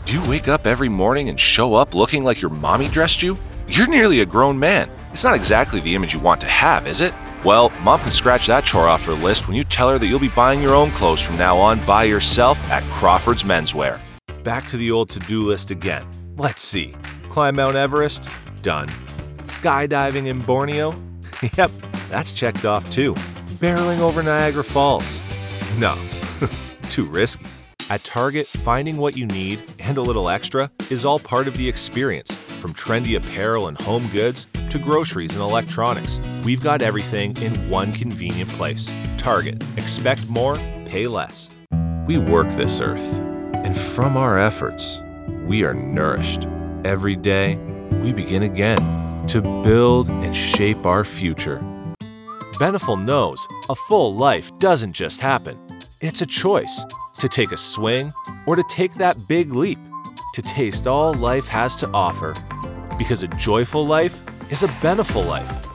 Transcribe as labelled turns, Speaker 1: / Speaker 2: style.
Speaker 1: Do you wake up every morning and show up looking like your mommy dressed you? You're nearly a grown man. It's not exactly the image you want to have, is it? Well, Mom can scratch that chore off her list when you tell her that you'll be buying your own clothes from now on by yourself at Crawford's Menswear. Back to the old to-do list again. Let's see. Climb Mount Everest? Done. Skydiving in Borneo? Yep, that's checked off too. Barreling over Niagara Falls? No, too risky. At Target, finding what you need and a little extra is all part of the experience. From trendy apparel and home goods to groceries and electronics, we've got everything in one convenient place. Target. Expect more, pay less. We work this earth, and from our efforts, we are nourished. Every day, we begin again to build and shape our future. Beneful knows a full life doesn't just happen. It's a choice to take a swing or to take that big leap, to taste all life has to offer. Because a joyful life is a Beneful life.